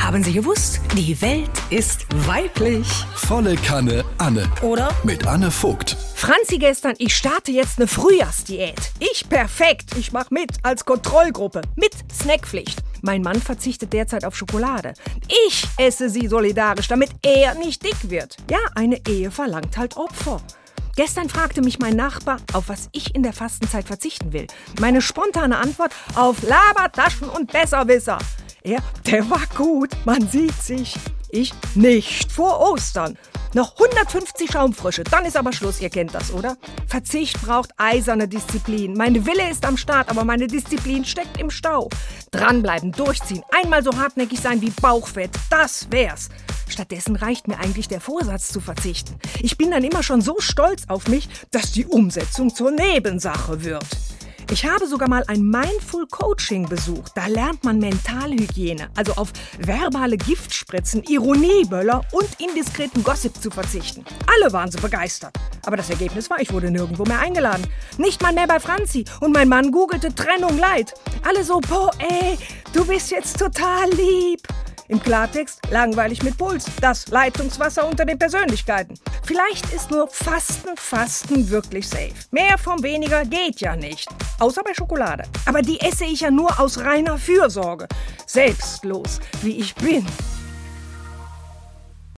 Haben Sie gewusst? Die Welt ist weiblich. Volle Kanne Anne. Oder? Mit Anne Vogt. Franzi gestern, ich starte jetzt eine Frühjahrsdiät. Ich perfekt. Ich mach mit als Kontrollgruppe. Mit Snackpflicht. Mein Mann verzichtet derzeit auf Schokolade. Ich esse sie solidarisch, damit er nicht dick wird. Ja, eine Ehe verlangt halt Opfer. Gestern fragte mich mein Nachbar, auf was ich in der Fastenzeit verzichten will. Meine spontane Antwort: auf Labertaschen und Besserwisser. Der war gut, man sieht sich. Ich nicht vor Ostern. Noch 150 Schaumfrösche, dann ist aber Schluss, ihr kennt das, oder? Verzicht braucht eiserne Disziplin. Meine Wille ist am Start, aber meine Disziplin steckt im Stau. Dranbleiben, durchziehen, einmal so hartnäckig sein wie Bauchfett, das wär's. Stattdessen reicht mir eigentlich der Vorsatz zu verzichten. Ich bin dann immer schon so stolz auf mich, dass die Umsetzung zur Nebensache wird. Ich habe sogar mal ein Mindful Coaching besucht. Da lernt man Mentalhygiene, also auf verbale Giftspritzen, Ironieböller und indiskreten Gossip zu verzichten. Alle waren so begeistert. Aber das Ergebnis war, ich wurde nirgendwo mehr eingeladen. Nicht mal mehr bei Franzi. Und mein Mann googelte Trennung leid. Alle so, boah, ey, du bist jetzt total lieb. Im Klartext, langweilig mit Puls. Das Leitungswasser unter den Persönlichkeiten. Vielleicht ist nur Fasten wirklich safe. Mehr vom Weniger geht ja nicht. Außer bei Schokolade. Aber die esse ich ja nur aus reiner Fürsorge. Selbstlos, wie ich bin.